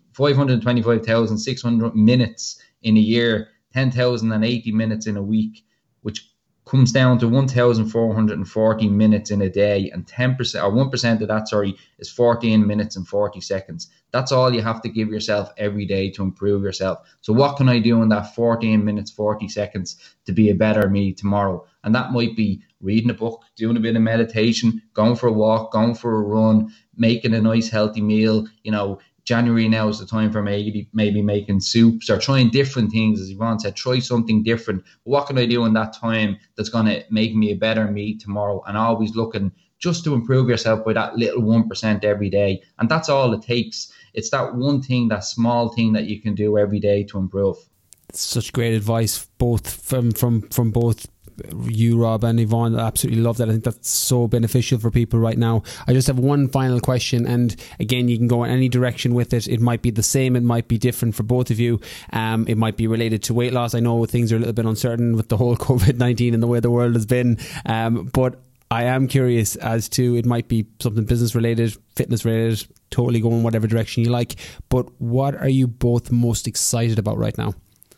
thousand six hundred minutes in a year, ten thousand eighty minutes in a week, which comes down to one thousand four hundred forty minutes in a day, and ten percent or one percent of that, sorry, is fourteen minutes and forty seconds. That's all you have to give yourself every day to improve yourself. So what can I do in that fourteen minutes, forty seconds to be a better me tomorrow? And that might be reading a book, doing a bit of meditation, going for a walk, going for a run, making a nice healthy meal. You know, January now is the time for maybe maybe making soups or trying different things. As Yvonne said, try something different. But what can I do in that time that's going to make me a better me tomorrow? And always looking just to improve yourself by that little one percent every day. And that's all it takes. It's that one thing, that small thing that you can do every day to improve. Such great advice, both from from from both you, Rob, and Yvonne. I absolutely love that. I think that's so beneficial for people right now. I just have one final question, and again, you can go in any direction with it. It might be the same, it might be different for both of you. Um, it might be related to weight loss. I know things are a little bit uncertain with the whole COVID nineteen and the way the world has been, um, but I am curious as to, it might be something business related, fitness related, totally go in whatever direction you like, but what are you both most excited about right now?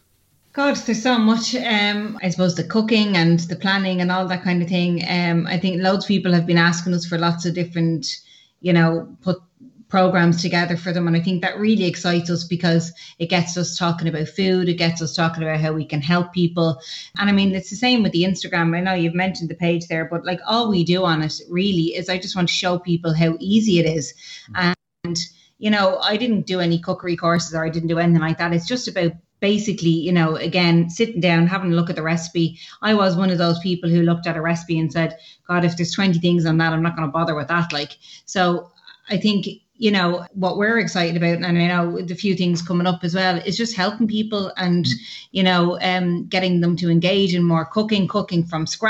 God, there's so much. Um, I suppose the cooking and the planning and all that kind of thing. Um, I think loads of people have been asking us for lots of different, you know, put programs together for them. And I think that really excites us because it gets us talking about food. It gets us talking about how we can help people. And I mean, it's the same with the Instagram. I know you've mentioned the page there, but like all we do on it really is I just want to show people how easy it is. And, you know, I didn't do any cookery courses or I didn't do anything like that. It's just about basically, you know, again, sitting down, having a look at the recipe. I was one of those people who looked at a recipe and said, God, if there's twenty things on that, I'm not going to bother with that. Like, so I think, you know, what we're excited about, and I know the few things coming up as well, is just helping people and, you know, um, getting them to engage in more cooking, cooking from scratch,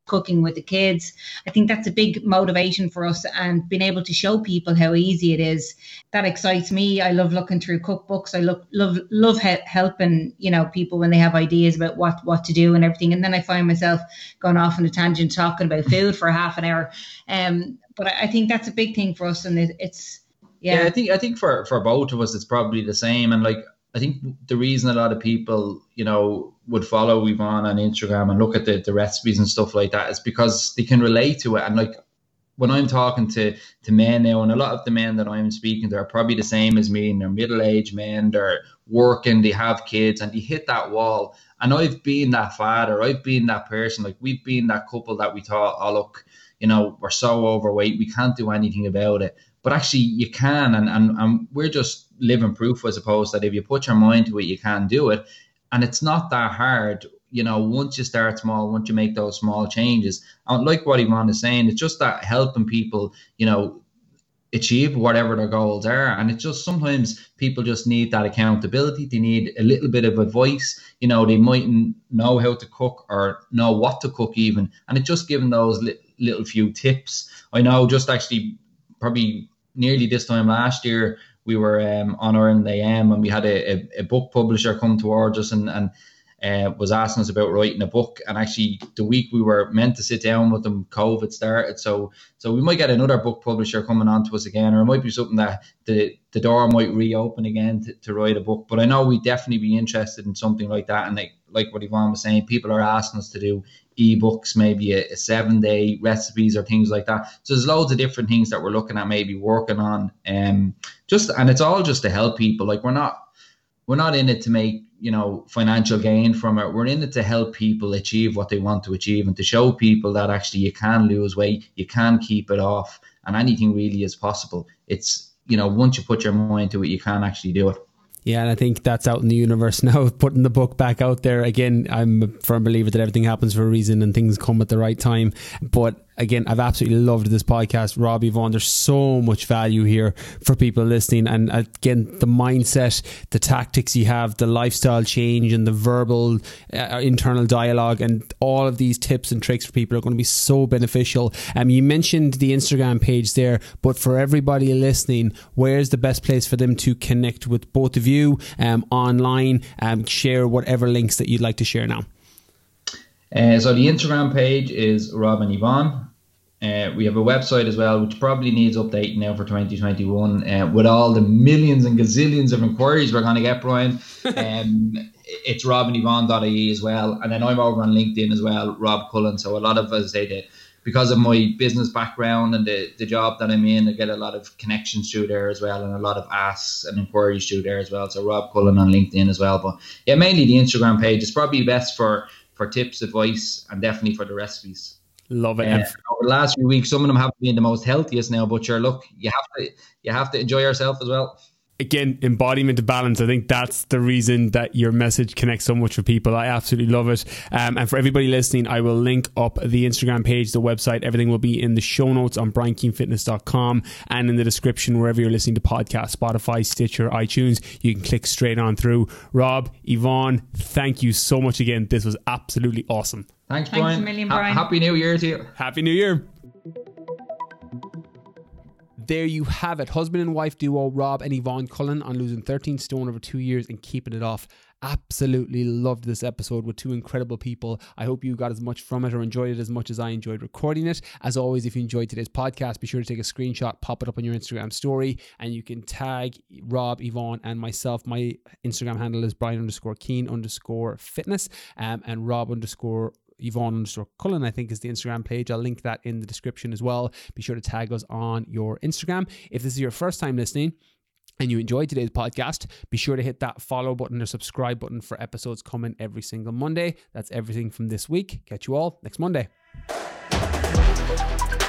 cooking with the kids. I think that's a big motivation for us, and being able to show people how easy it is, that excites me. I love looking through cookbooks. I look, love love he- helping, you know, people when they have ideas about what what to do and everything. And then I find myself going off on a tangent talking about food for half an hour. Um, but I, I think that's a big thing for us, and it, it's yeah. yeah. I think I think for for both of us, it's probably the same. And like, I think the reason a lot of people, you know, would follow Yvonne on Instagram and look at the, the recipes and stuff like that is because they can relate to it. And like, when I'm talking to, to men now, and a lot of the men that I'm speaking to are probably the same as me, and they're middle-aged men, they're working, they have kids, and they hit that wall. And I've been that father, I've been that person, like we've been that couple that we thought, oh look, you know, we're so overweight, we can't do anything about it. But actually you can, and, and, and we're just living proof, I suppose, that if you put your mind to it, you can do it. And it's not that hard, you know, once you start small, once you make those small changes. And like what Yvonne is saying, it's just that helping people, you know, achieve whatever their goals are. And it's just sometimes people just need that accountability. They need a little bit of advice. You know, they mightn't know how to cook or know what to cook even. And it's just giving those li- little few tips. I know just actually probably nearly this time last year, we were um, on Ireland A M, and we had a, a, a book publisher come towards us and, and uh, was asking us about writing a book. And actually the week we were meant to sit down with them, COVID started. So so we might get another book publisher coming on to us again, or it might be something that the, the door might reopen again to, to write a book. But I know we'd definitely be interested in something like that. And like, like what Yvonne was saying, people are asking us to do ebooks, maybe a, a seven day recipes or things like that. So there's loads of different things that we're looking at, maybe working on. Um, just and it's all just to help people. Like we're not we're not in it to make, you know, financial gain from it. We're in it to help people achieve what they want to achieve, and to show people that actually you can lose weight, you can keep it off, and anything really is possible. It's, you know, once you put your mind to it, you can actually do it. Yeah, and I think that's out in the universe now, putting the book back out there. Again, I'm a firm believer that everything happens for a reason and things come at the right time. But again, I've absolutely loved this podcast, Rob, Yvonne. There's so much value here for people listening. And again, the mindset, the tactics you have, the lifestyle change and the verbal uh, internal dialogue, and all of these tips and tricks for people are going to be so beneficial. Um, you mentioned the Instagram page there, but for everybody listening, where's the best place for them to connect with both of you um, online? Um, share whatever links that you'd like to share now. Uh, so the Instagram page is Rob and Yvonne. Uh, we have a website as well, which probably needs updating now for twenty twenty-one. Uh, with all the millions and gazillions of inquiries we're going to get, Brian, um, it's rob and yvonne dot I E as well. And then I'm over on LinkedIn as well, Rob Cullen. So a lot of us say that because of my business background and the, the job that I'm in, I get a lot of connections through there as well, and a lot of asks and inquiries through there as well. So Rob Cullen on LinkedIn as well. But yeah, mainly the Instagram page is probably best for for tips, advice, and definitely for the recipes. Love it. Uh, over the last few weeks, some of them haven't been the most healthiest now, but sure, look, you have to you have to enjoy yourself as well. Again, embodiment of balance. I think that's the reason that your message connects so much with people. I absolutely love it. Um, and for everybody listening, I will link up the Instagram page, the website. Everything will be in the show notes on brian keane fitness dot com and in the description wherever you're listening to podcasts, Spotify, Stitcher, iTunes. You can click straight on through. Rob, Yvonne, thank you so much again. This was absolutely awesome. Thanks, Brian. Thanks a million, Brian. Ha- Happy New Year to you. Happy New Year. There you have it. Husband and wife duo Rob and Yvonne Cullen on losing thirteen stone over two years and keeping it off. Absolutely loved this episode with two incredible people. I hope you got as much from it or enjoyed it as much as I enjoyed recording it. As always, if you enjoyed today's podcast, be sure to take a screenshot, pop it up on your Instagram story, and you can tag Rob, Yvonne, and myself. My Instagram handle is Brian underscore Keane underscore fitness, um, and Rob underscore Yvonne underscore Cullen, I think, is the Instagram page. I'll link that in the description as well. Be sure to tag us on your Instagram. If this is your first time listening and you enjoyed today's podcast, be sure to hit that follow button or subscribe button for episodes coming every single Monday. That's everything from this week. Catch you all next Monday.